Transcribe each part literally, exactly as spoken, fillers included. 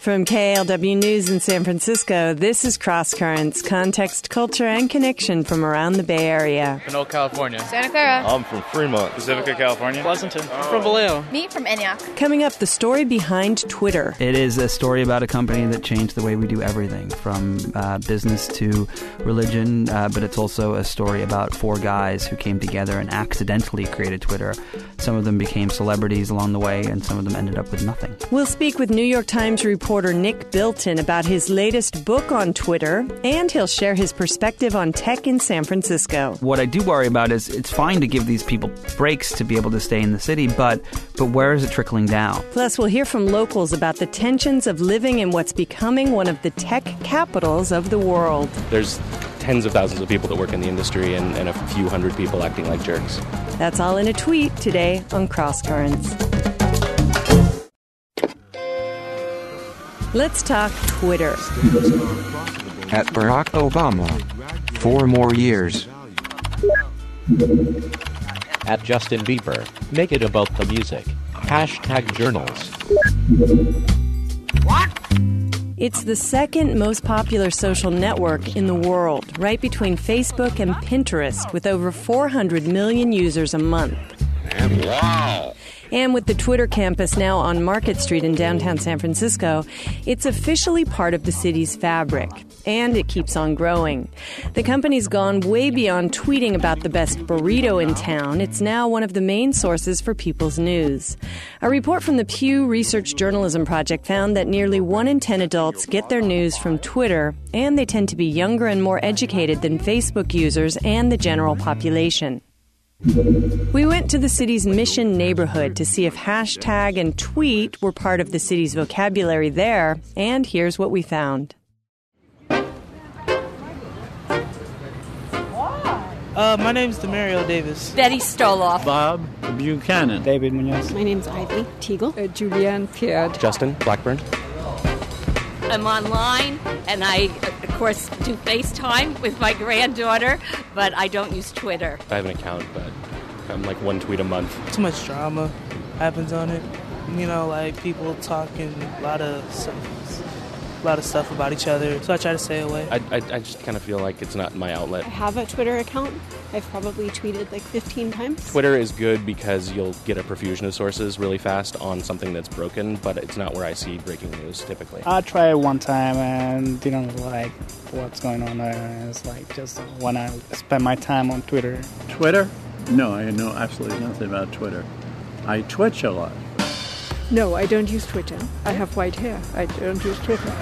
From K L W News in San Francisco, this is Cross Currents, context, culture, and connection from around the Bay Area. Pinole, California. Santa Clara. I'm from Fremont. Pacifica, California. Pleasanton. Oh. From Vallejo. Me from Antioch. Coming up, the story behind Twitter. It is a story about a company that changed the way we do everything, from uh, business to religion, uh, but it's also a story about four guys who came together and accidentally created Twitter. Some of them became celebrities along the way, and some of them ended up with nothing. We'll speak with New York Times reporter Nick Bilton about his latest book on Twitter, and he'll share his perspective on tech in San Francisco. What I do worry about is it's fine to give these people breaks to be able to stay in the city, but but where is it trickling down? Plus, we'll hear from locals about the tensions of living in what's becoming one of the tech capitals of the world. There's tens of thousands of people that work in the industry and, and a few hundred people acting like jerks. That's all in a tweet today on Cross Currents. Let's talk Twitter. At Barack Obama. Four more years. At Justin Bieber. Make it about the music. Hashtag journals. What? It's the second most popular social network in the world, right between Facebook and Pinterest, with over four hundred million users a month. Wow! And with the Twitter campus now on Market Street in downtown San Francisco, it's officially part of the city's fabric. And it keeps on growing. The company's gone way beyond tweeting about the best burrito in town. It's now one of the main sources for people's news. A report from the Pew Research Journalism Project found that nearly one in ten adults get their news from Twitter, and they tend to be younger and more educated than Facebook users and the general population. We went to the city's Mission neighborhood to see if hashtag and tweet were part of the city's vocabulary there, and here's what we found. Uh, my name's Demario Davis. Betty Stoloff. Bob Buchanan. David Munoz. My name's Ivy Teagle. Uh, Julianne Pierre. Justin Blackburn. I'm online, and I, of course, do FaceTime with my granddaughter, but I don't use Twitter. I have an account, but I'm like one tweet a month. Too much drama happens on it. You know, like people talking a lot of stuff, a lot of stuff about each other, so I try to stay away. I, I, I just kind of feel like it's not my outlet. I have a Twitter account. I've probably tweeted like fifteen times. Twitter is good because you'll get a profusion of sources really fast on something that's broken, but it's not where I see breaking news typically. I tried it one time and didn't like what's going on there. It's like just when I spend my time on Twitter. Twitter? No, I know absolutely nothing about Twitter. I Twitch a lot. No, I don't use Twitter. I have white hair. I don't use Twitter.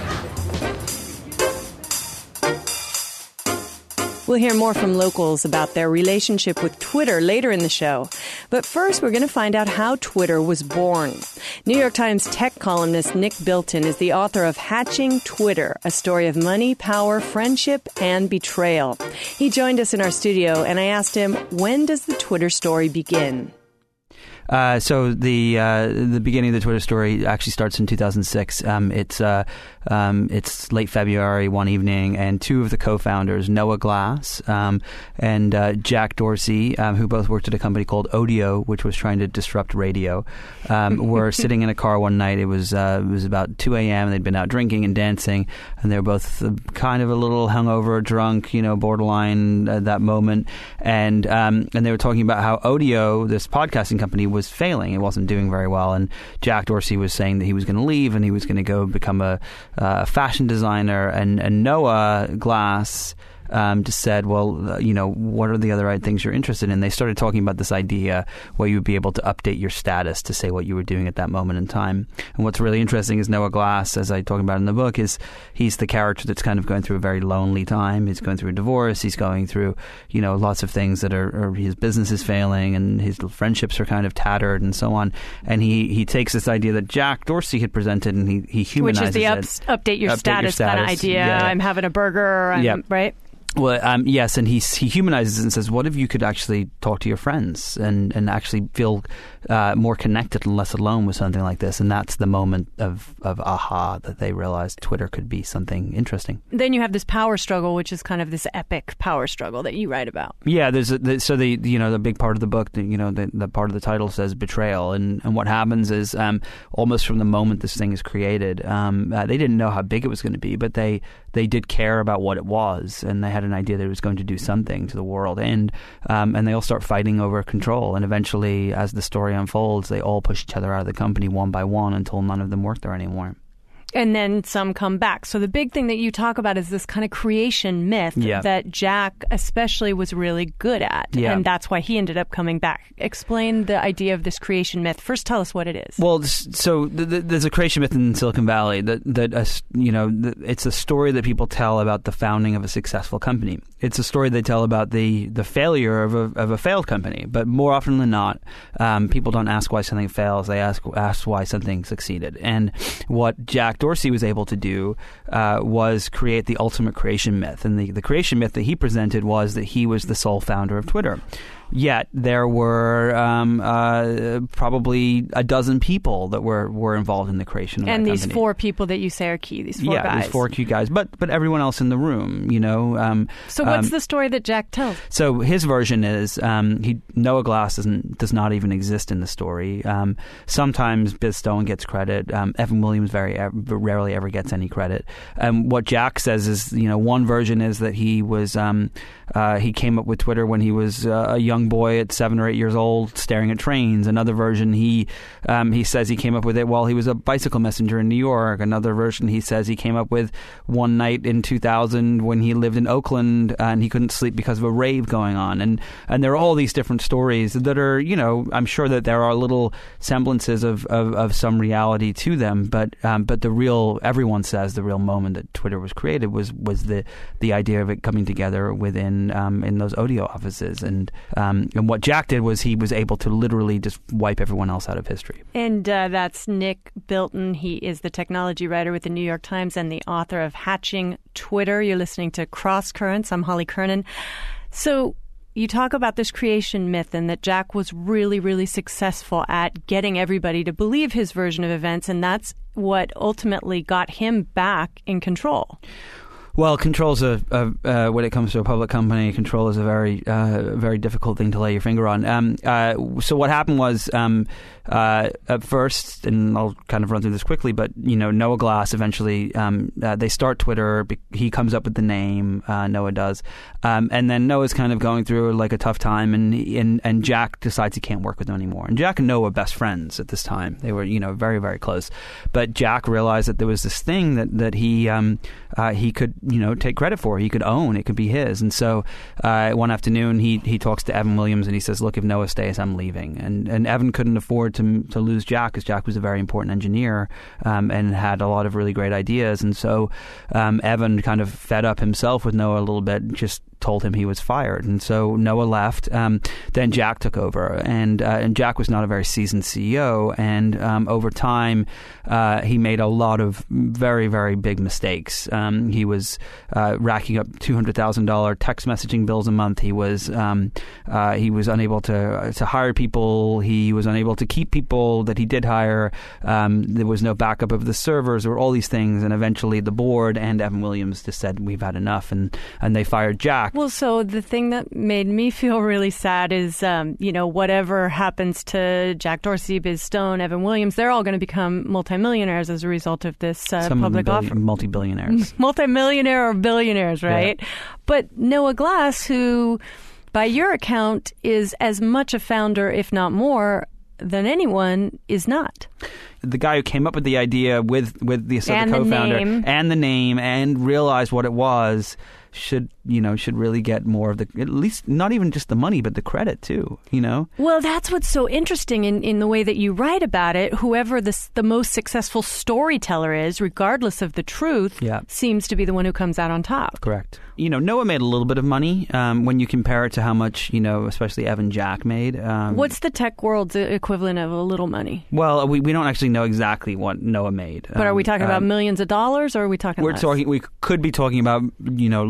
We'll hear more from locals about their relationship with Twitter later in the show. But first, we're going to find out how Twitter was born. New York Times tech columnist Nick Bilton is the author of Hatching Twitter, a story of money, power, friendship, and betrayal. He joined us in our studio, and I asked him, when does the Twitter story begin? Uh, so the uh, the beginning of the Twitter story actually starts in two thousand six. Um, it's uh, um, it's late February one evening, and two of the co-founders, Noah Glass um, and uh, Jack Dorsey, um, who both worked at a company called Odeo, which was trying to disrupt radio, um, were sitting in a car one night. It was uh, it was about two a.m. They'd been out drinking and dancing, and they were both uh, kind of a little hungover, drunk, you know, borderline at that moment, and um, and they were talking about how Odeo, this podcasting company, was was failing. It wasn't doing very well. And Jack Dorsey was saying that he was going to leave and he was going to go become a uh, fashion designer. And, and Noah Glass um, just said, well, uh, you know, what are the other things you're interested in? They started talking about this idea where you would be able to update your status to say what you were doing at that moment in time. And what's really interesting is Noah Glass, as I talk about in the book, is he's the character that's kind of going through a very lonely time. He's going through a divorce. He's going through, you know, lots of things that are, are his business is failing and his friendships are kind of tattered and so on. And he, he takes this idea that Jack Dorsey had presented and he, he humanizes Which is the it. Ups, update your update status, your status kind of idea. Yeah. I'm having a burger, I'm, yeah. right? Well, um, yes, and he he humanizes it and says, "What if you could actually talk to your friends and, and actually feel uh, more connected and less alone with something like this?" And that's the moment of, of aha that they realized Twitter could be something interesting. Then you have this power struggle, which is kind of this epic power struggle that you write about. Yeah, there's a, the, so the you know the big part of the book, the, you know the, the part of the title says betrayal, and, and what happens is um, almost from the moment this thing is created, um, uh, they didn't know how big it was going to be, but they they did care about what it was, and they had an idea that it was going to do something to the world, and um, and they all start fighting over control, and eventually, as the story unfolds, they all push each other out of the company one by one until none of them work there anymore. And then some come back. So the big thing that you talk about is this kind of creation myth yeah. that Jack especially was really good at. Yeah. And that's why he ended up coming back. Explain the idea of this creation myth. First, tell us what it is. Well, so th- th- there's a creation myth in Silicon Valley that, that uh, you know, th- it's a story that people tell about the founding of a successful company. It's a story they tell about the, the failure of a, of a failed company. But more often than not, um, people don't ask why something fails. They ask, ask why something succeeded. And what Jack Dorsey was able to do uh, was create the ultimate creation myth. And the, the creation myth that he presented was that he was the sole founder of Twitter. Yet there were um, uh, probably a dozen people that were, were involved in the creation of and that these company. four people that you say are key, these four yeah, guys. Yeah, these four key guys, but but everyone else in the room, you know. Um, so what's um, the story that Jack tells? So his version is um, he Noah Glass doesn't does not even exist in the story. Um, sometimes Biz Stone gets credit. Um, Evan Williams very rarely ever gets any credit. Um, what Jack says is, you know, one version is that he was um, uh, he came up with Twitter when he was uh, a young boy at seven or eight years old, staring at trains. Another version, he um, he says he came up with it while he was a bicycle messenger in New York. Another version, he says he came up with one night in two thousand when he lived in Oakland and he couldn't sleep because of a rave going on. And and there are all these different stories that are, you know, I'm sure that there are little semblances of, of, of some reality to them. But um, but the real, everyone says the real moment that Twitter was created was was the the idea of it coming together within um, in those Odeo offices. And um, and what Jack did was he was able to literally just wipe everyone else out of history. And uh, that's Nick Bilton. He is the technology writer with the New York Times and the author of Hatching Twitter. You're listening to Cross Currents. I'm Holly Kernan. So you talk about this creation myth and that Jack was really, really successful at getting everybody to believe his version of events, and that's what ultimately got him back in control. Well, control's a, a uh, when it comes to a public company, control is a very, uh, very difficult thing to lay your finger on. Um, uh, so what happened was, um, uh, at first, and I'll kind of run through this quickly, but you know, Noah Glass eventually, um, uh, they start Twitter. He comes up with the name, uh, Noah does, um, and then Noah's kind of going through like a tough time, and and and Jack decides he can't work with him anymore. And Jack and Noah were best friends at this time; they were, you know, very, very close. But Jack realized that there was this thing that that he um, uh, he could, you know, take credit for. He could own. It could be his. And so uh, one afternoon he he talks to Evan Williams and he says, look, if Noah stays, I'm leaving. And and Evan couldn't afford to to lose Jack because Jack was a very important engineer um, and had a lot of really great ideas. And so um, Evan kind of fed up himself with Noah a little bit, just told him he was fired. And so Noah left. Um, then Jack took over. And, uh, and Jack was not a very seasoned C E O. And um, over time, uh, he made a lot of very, very big mistakes. Um, he was uh, racking up two hundred thousand dollars text messaging bills a month. He was um, uh, he was unable to to hire people. He was unable to keep people that he did hire. Um, there was no backup of the servers or all these things. And eventually the board and Evan Williams just said, we've had enough. And, and they fired Jack. Well, so the thing that made me feel really sad is, um, you know, whatever happens to Jack Dorsey, Biz Stone, Evan Williams, they're all going to become multimillionaires as a result of this uh, Some public billion, offer. Multi-billionaires. Multimillionaire or billionaires, right? Yeah. But Noah Glass, who, by your account, is as much a founder, if not more, than anyone, is not. The guy who came up with the idea with, with the, so and the co-founder the name. and the name and realized what it was should, you know, should really get more of the, at least not even just the money, but the credit too, you know? Well, that's what's so interesting in, in the way that you write about it. Whoever the, the most successful storyteller is, regardless of the truth, yeah. seems to be the one who comes out on top. Correct. You know, Noah made a little bit of money um, when you compare it to how much, you know, especially Evan Jack made. Um, What's the tech world's equivalent of a little money? Well, we, we don't actually know exactly what Noah made. But um, are we talking um, about millions of dollars, or are we talking We're less? talking, we could be talking about, you know,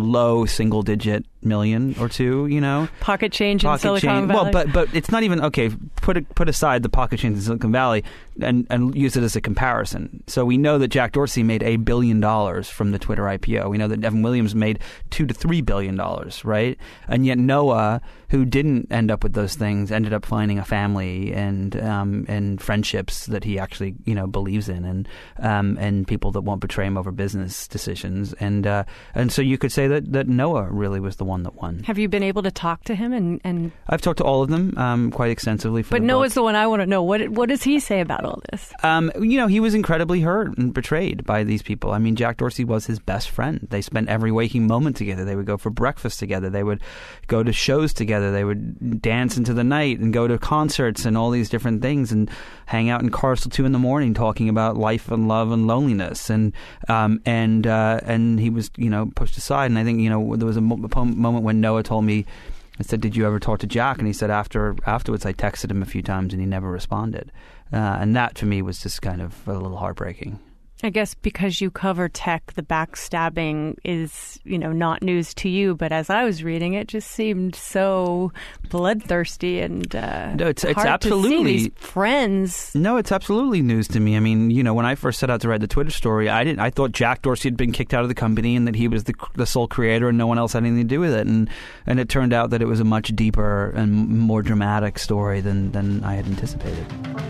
low single digit million or two, you know, pocket change pocket in Silicon change. Valley. Well, but but it's not even okay. Put it, put aside the pocket change in Silicon Valley and and use it as a comparison. So we know that Jack Dorsey made a billion dollars from the Twitter I P O. We know that Evan Williams made two to three billion dollars, right? And yet Noah, who didn't end up with those things, ended up finding a family and um, and friendships that he actually you know believes in, and um, and people that won't betray him over business decisions, and uh, and so you could say that, that Noah really was the one that won. Have you been able to talk to him? And, and I've talked to all of them um, quite extensively. For but the Noah's book. the one I want to know. What what does he say about all this? Um, you know, he was incredibly hurt and betrayed by these people. I mean, Jack Dorsey was his best friend. They spent every waking moment together. They would go for breakfast together. They would go to shows together. They would dance into the night and go to concerts and all these different things and hang out in cars till two in the morning talking about life and love and loneliness. And um, and uh, and he was, you know, pushed aside. And I think, you know, there was a mo- moment when Noah told me, I said, "Did you ever talk to Jack?" And he said, "After afterwards, I texted him a few times and he never responded." Uh, and that, to me, was just kind of a little heartbreaking. I guess because you cover tech, the backstabbing is, you know, not news to you. But as I was reading, it just seemed so bloodthirsty and uh, no, it's, it's hard absolutely to see these friends. No, it's absolutely news to me. I mean, you know, when I first set out to write the Twitter story, I didn't. I thought Jack Dorsey had been kicked out of the company and that he was the, the sole creator and no one else had anything to do with it. And and it turned out that it was a much deeper and more dramatic story than than I had anticipated.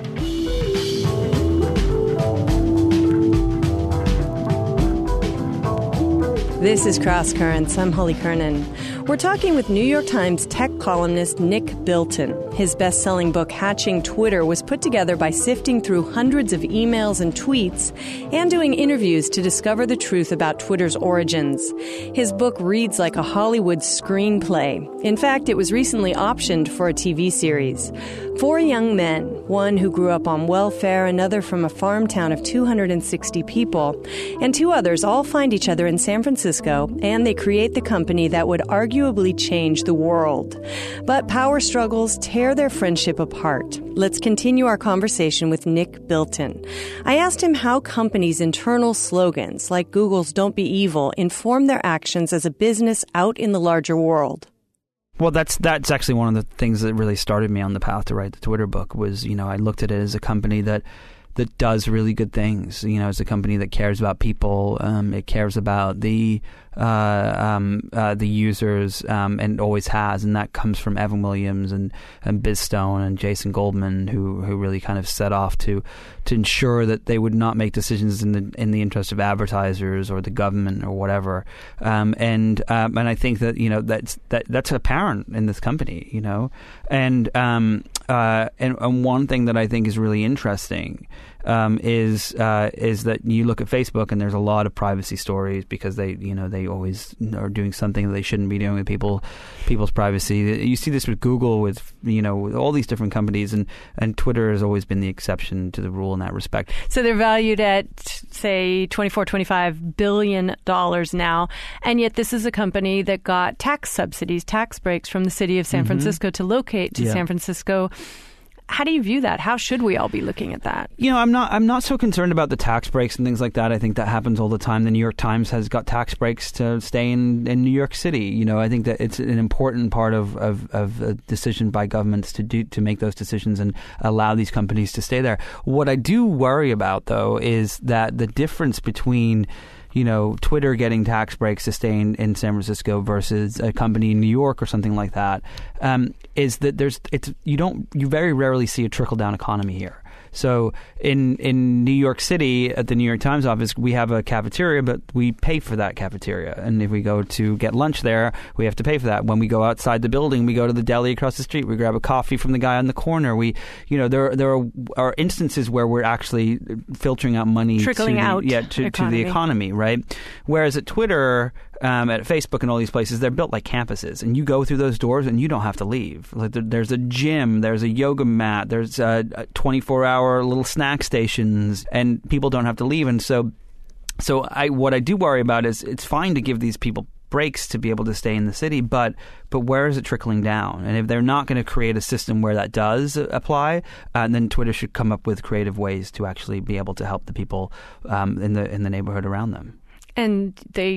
This is Cross Currents. I'm Holly Kernan. We're talking with New York Times tech columnist Nick Bilton. His best-selling book, Hatching Twitter, was put together by sifting through hundreds of emails and tweets and doing interviews to discover the truth about Twitter's origins. His book reads like a Hollywood screenplay. In fact, it was recently optioned for a T V series. Four young men, one who grew up on welfare, another from a farm town of two hundred sixty people, and two others all find each other in San Francisco, and they create the company that would arguably change the world. But power struggles tear their friendship apart. Let's continue our conversation with Nick Bilton. I asked him how companies' internal slogans, like Google's "Don't be evil," inform their actions as a business out in the larger world. Well, that's that's actually one of the things that really started me on the path to write the Twitter book was, you know, I looked at it as a company that that does really good things. You know, it's a company that cares about people. Um, it cares about the uh, um, uh, the users, um, and always has. And that comes from Evan Williams and, and Biz Stone and Jason Goldman, who who really kind of set off to to ensure that they would not make decisions in the in the interest of advertisers or the government or whatever. Um, and um, and I think that, you know, that's that that's apparent in this company. You know, and um, uh, and, and one thing that I think is really interesting um, is uh, is that you look at Facebook and there's a lot of privacy stories because they you know they always are doing something that they shouldn't be doing with people people's privacy. You see this with Google, with you know with all these different companies, and, and Twitter has always been the exception to the rule in that respect. So they're valued at, say, twenty-four, twenty-five billion dollars now, and yet this is a company that got tax subsidies, tax breaks from the city of San mm-hmm. Francisco to locate to yeah. San Francisco. How do you view that? How should we all be looking at that? You know, I'm not I'm not so concerned about the tax breaks and things like that. I think that happens all the time. The New York Times has got tax breaks to stay in, in New York City. You know, I think that it's an important part of, of, of a decision by governments to do to make those decisions and allow these companies to stay there. What I do worry about, though, is that the difference between you know, Twitter getting tax breaks to stay in, in San Francisco versus a company in New York or something like that, um, is that there's it's you don't you very rarely see a trickle down economy here. So in in New York City at the New York Times office, we have a cafeteria, but we pay for that cafeteria. And if we go to get lunch there, we have to pay for that. When we go outside the building, we go to the deli across the street. We grab a coffee from the guy on the corner. We, you know, there there are, are instances where we're actually filtering out money, trickling to the, out, yeah, to, to the economy, right? Whereas at Twitter, Um, at Facebook and all these places, they're built like campuses, and you go through those doors and you don't have to leave. Like there, there's a gym, there's a yoga mat, there's uh, twenty-four hour little snack stations, and people don't have to leave. And so, so I what I do worry about is it's fine to give these people breaks to be able to stay in the city, but but where is it trickling down? And if they're not going to create a system where that does apply, uh, then Twitter should come up with creative ways to actually be able to help the people um, in the in the neighborhood around them. And they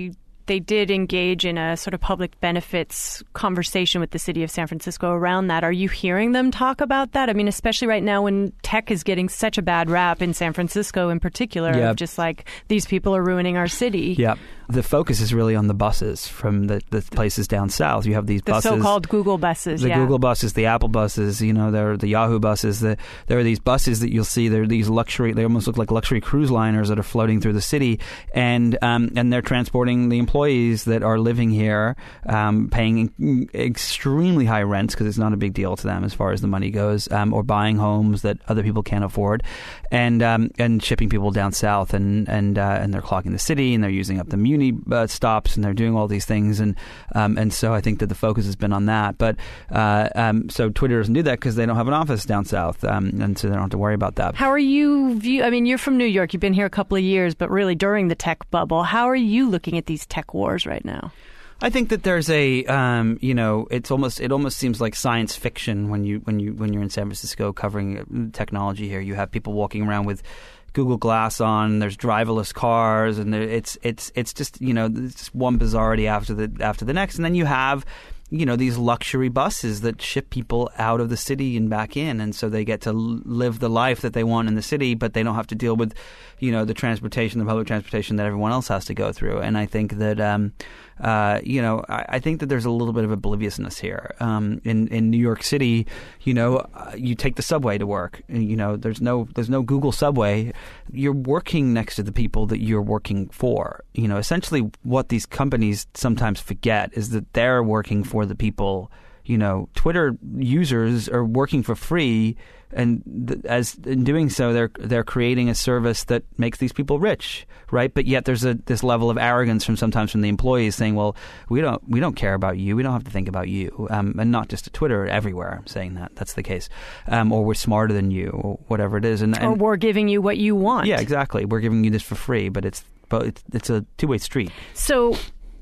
they did engage in a sort of public benefits conversation with the city of San Francisco around that. Are you hearing them talk about that? I mean, especially right now when tech is getting such a bad rap in San Francisco in particular, Yep. of just like these people are ruining our city. Yeah. The focus is really on the buses from the, the places down south. You have these The buses. so-called Google buses, The yeah. Google buses, the Apple buses, you know, there are the Yahoo buses. The, there are these buses that you'll see. They're these luxury, they almost look like luxury cruise liners that are floating through the city. And um, and they're transporting the employees that are living here, um, paying extremely high rents because it's not a big deal to them as far as the money goes, um, or buying homes that other people can't afford, and um, and shipping people down south. And, and, uh, and they're clogging the city, and they're using up the Muni Uh, stops, and they're doing all these things, and um, and so I think that the focus has been on that. But uh, um, so Twitter doesn't do that because they don't have an office down south, um, and so they don't have to worry about that. How are you view? I mean, you're from New York. You've been here a couple of years, but really during the tech bubble, how are you looking at these tech wars right now? I think that there's a, um, you know, it's almost it almost seems like science fiction when you when you when you're in San Francisco covering technology here. You have people walking around with Google Glass on. There's driverless cars, and there, it's it's it's just you know it's just one bizarrety after the after the next, and then you have you know these luxury buses that ship people out of the city and back in, and so they get to l- live the life that they want in the city, but they don't have to deal with you know the transportation, the public transportation that everyone else has to go through. And I think that um, uh, you know I, I think that there's a little bit of obliviousness here. Um, in in New York City, you know, uh, you take the subway to work. You know, there's no there's no Google subway. You're working next to the people that you're working for. You know, essentially what these companies sometimes forget is that they're working for the people. You know, Twitter users are working for free, and th- as in doing so, they're they're creating a service that makes these people rich, right? But yet there's a this level of arrogance from sometimes from the employees saying, "Well, we don't we don't care about you. We don't have to think about you." Um, and not just at Twitter, everywhere. I'm saying that that's the case, um, or we're smarter than you, or whatever it is, and, and or we're giving you what you want. Yeah, exactly. We're giving you this for free, but it's but it's, it's a two way street. So.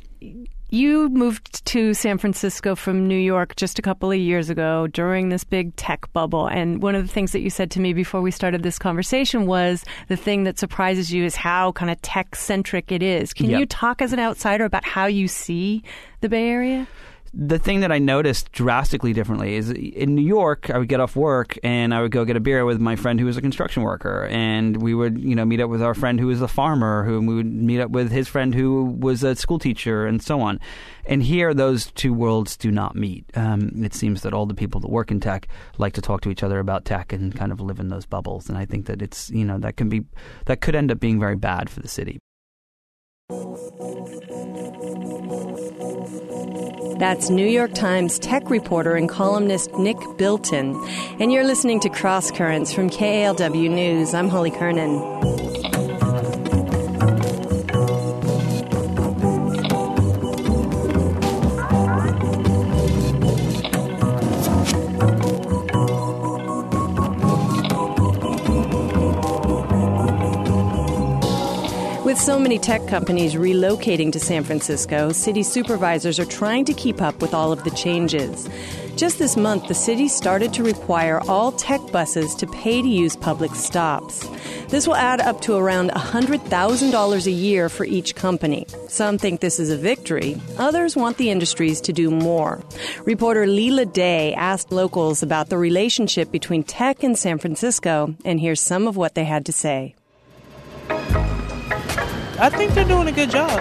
You moved to San Francisco from New York just a couple of years ago during this big tech bubble. And one of the things that you said to me before we started this conversation was the thing that surprises you is how kind of tech-centric it is. Can Yep. you talk as an outsider about how you see the Bay Area? The thing that I noticed drastically differently is in New York, I would get off work and I would go get a beer with my friend who was a construction worker, and we would, you know, meet up with our friend who was a farmer, who we would meet up with his friend who was a school teacher, and so on. And here, those two worlds do not meet. Um, it seems that all the people that work in tech like to talk to each other about tech and kind of live in those bubbles. And I think that it's, you know, that can be, that could end up being very bad for the city. That's New York Times tech reporter and columnist Nick Bilton. And you're listening to Cross Currents from K A L W News. I'm Holly Kernan. With so many tech companies relocating to San Francisco, city supervisors are trying to keep up with all of the changes. Just this month, the city started to require all tech buses to pay to use public stops. This will add up to around one hundred thousand dollars a year for each company. Some think this is a victory. Others want the industries to do more. Reporter Leela Day asked locals about the relationship between tech and San Francisco, and here's some of what they had to say. I think they're doing a good job.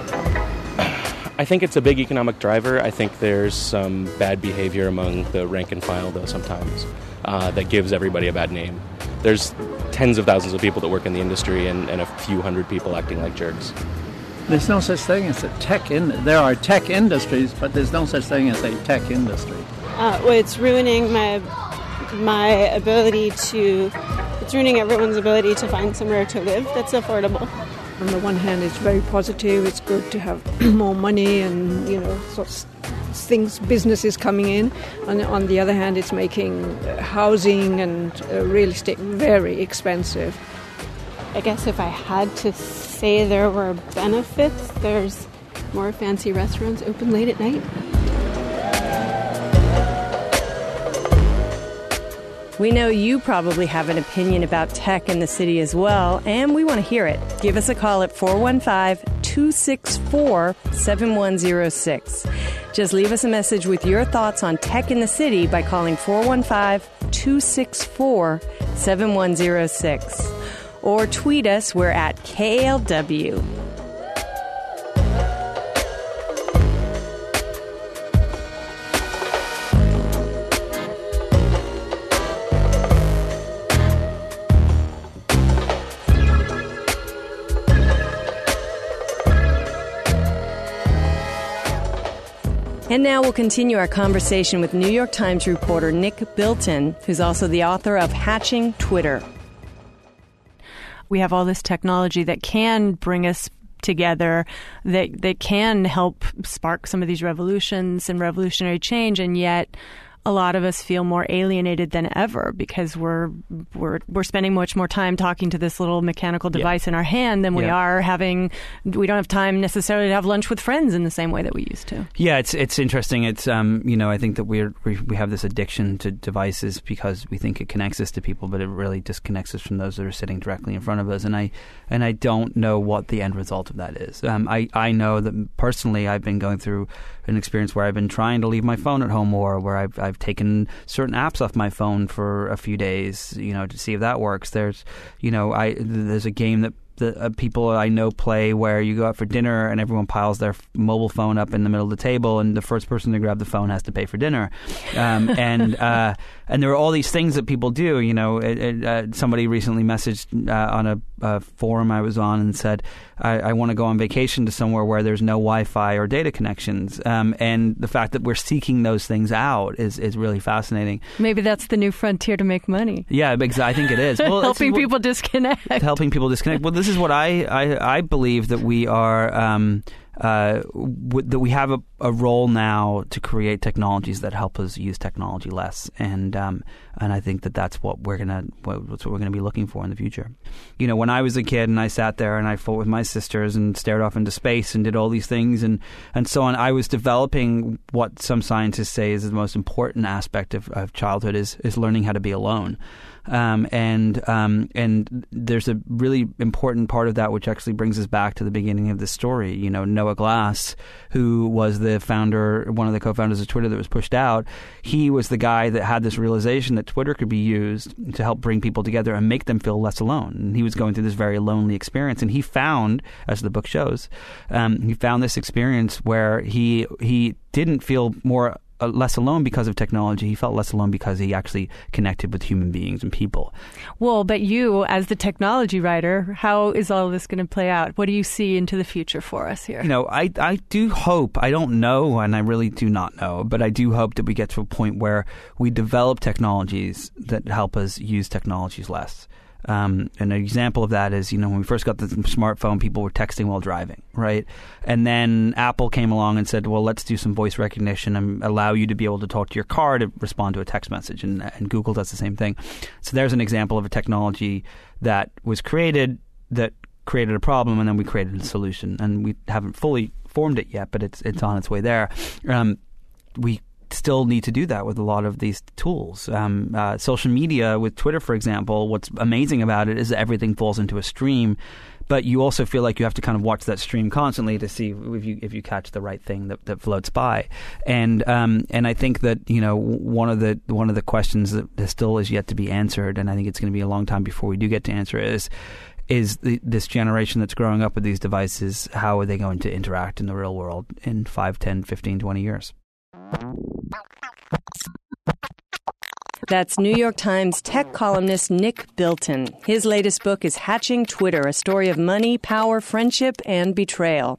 I think it's a big economic driver. I think there's some bad behavior among the rank and file, though, sometimes, uh, that gives everybody a bad name. There's tens of thousands of people that work in the industry and, and a few hundred people acting like jerks. There's no such thing as a tech in. There are tech industries, but there's no such thing as a tech industry. Uh, well, it's ruining my my ability to. It's ruining everyone's ability to find somewhere to live that's affordable. On the one hand, it's very positive. It's good to have more money and, you know, sort of things, businesses coming in. And on the other hand, it's making housing and uh, real estate very expensive. I guess if I had to say there were benefits, there's more fancy restaurants open late at night. We know you probably have an opinion about tech in the city as well, and we want to hear it. Give us a call at four one five, two two six four, seven one zero six. Just leave us a message with your thoughts on tech in the city by calling four one five, two six four, seven one zero six. Or tweet us. We're at K A L W. And now we'll continue our conversation with New York Times reporter Nick Bilton, who's also the author of Hatching Twitter. We have all this technology that can bring us together, that, that can help spark some of these revolutions and revolutionary change, and yet a lot of us feel more alienated than ever because we're we're we're spending much more time talking to this little mechanical device yeah. in our hand than we yeah. are having. We don't have time necessarily to have lunch with friends in the same way that we used to. Yeah, it's it's interesting. It's um you know I think that we're we, we have this addiction to devices because we think it connects us to people, but it really disconnects us from those that are sitting directly in front of us. And I and I don't know what the end result of that is. Um, I I know that personally I've been going through an experience where I've been trying to leave my phone at home more, where I've I've taken certain apps off my phone for a few days, you know, to see if that works. There's, you know, I there's a game that the uh, people I know play where you go out for dinner and everyone piles their f- mobile phone up in the middle of the table, and the first person to grab the phone has to pay for dinner. Um, and uh, and there are all these things that people do. You know, it, it, uh, somebody recently messaged uh, on a, a forum I was on and said, I, I want to go on vacation to somewhere where there's no Wi-Fi or data connections. Um, and the fact that we're seeking those things out is, is really fascinating. Maybe that's the new frontier to make money. Yeah, I think it is. Well, helping what, people disconnect. Helping people disconnect. Well, this is what I, I, I believe that we are... Um, Uh, w- that we have a, a role now to create technologies that help us use technology less, and um, and I think that that's what we're gonna what, that's what we're gonna be looking for in the future. You know, when I was a kid and I sat there and I fought with my sisters and stared off into space and did all these things and, and so on, I was developing what some scientists say is the most important aspect of, of childhood is is learning how to be alone. Um, and um, and there's a really important part of that which actually brings us back to the beginning of the story. You know, Noah Glass, who was the founder, one of the co-founders of Twitter that was pushed out, he was the guy that had this realization that Twitter could be used to help bring people together and make them feel less alone. And he was going through this very lonely experience, and he found, as the book shows, um, he found this experience where he he didn't feel more Uh, less alone because of technology. He felt less alone because he actually connected with human beings and people. Well, but you, as the technology writer, how is all of this going to play out? What do you see into the future for us here? You know, I, I do hope, I don't know, and I really do not know, but I do hope that we get to a point where we develop technologies that help us use technologies less. Um, and an example of that is, you know, when we first got the smartphone, people were texting while driving, right? And then Apple came along and said, well, let's do some voice recognition and allow you to be able to talk to your car to respond to a text message. And, and Google does the same thing. So there's an example of a technology that was created that created a problem, and then we created a solution. And we haven't fully formed it yet, but it's it's on its way there. Um, we still need to do that with a lot of these tools. Um, uh, social media with Twitter, for example, what's amazing about it is that everything falls into a stream, but you also feel like you have to kind of watch that stream constantly to see if you if you catch the right thing that, that floats by. And um, and I think that, you know, one of the one of the questions that still is yet to be answered, and I think it's going to be a long time before we do get to answer it, is is the, this generation that's growing up with these devices, how are they going to interact in the real world in five, ten, fifteen, twenty years? That's New York Times tech columnist Nick Bilton. His latest book is Hatching Twitter, a story of money, power, friendship, and betrayal.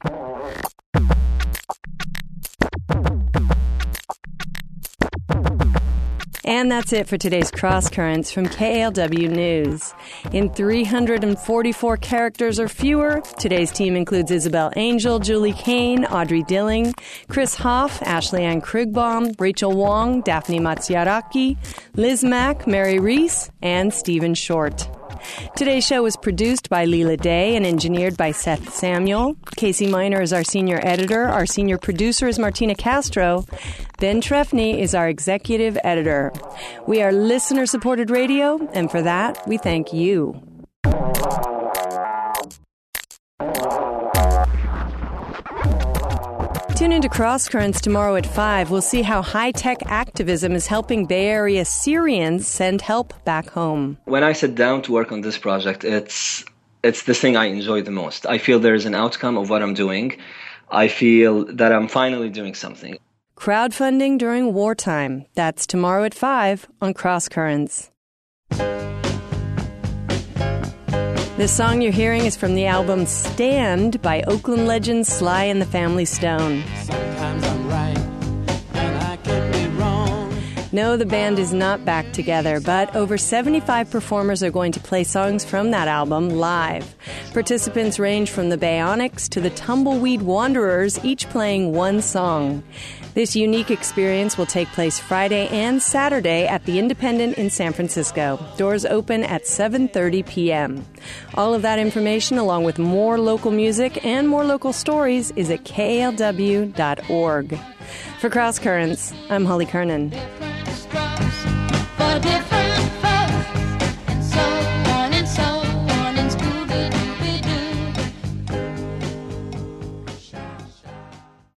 And that's it for today's Cross Currents from K A L W News. In three hundred forty-four characters or fewer, today's team includes Isabel Angel, Julie Kane, Audrey Dilling, Chris Hoff, Ashley Ann Krugbaum, Rachel Wong, Daphne Matsiaraki, Liz Mack, Mary Reese, and Stephen Short. Today's show was produced by Leela Day and engineered by Seth Samuel. Casey Miner is our senior editor. Our senior producer is Martina Castro. Ben Trefny is our executive editor. We are listener-supported radio, and for that, we thank you. Tune into Cross Currents tomorrow at five. We'll see how high-tech activism is helping Bay Area Syrians send help back home. When I sit down to work on this project, it's it's the thing I enjoy the most. I feel there's an outcome of what I'm doing. I feel that I'm finally doing something. Crowdfunding during wartime. That's tomorrow at five on Cross Currents. This song you're hearing is from the album Stand by Oakland legend Sly and the Family Stone. Sometimes I'm right and I can be wrong. No, the band is not back together, but over seventy-five performers are going to play songs from that album live. Participants range from the Bayonics to the Tumbleweed Wanderers, each playing one song. This unique experience will take place Friday and Saturday at the Independent in San Francisco. Doors open at seven thirty p.m. All of that information, along with more local music and more local stories, is at K A L W dot org. For Cross Currents, I'm Holly Kernan.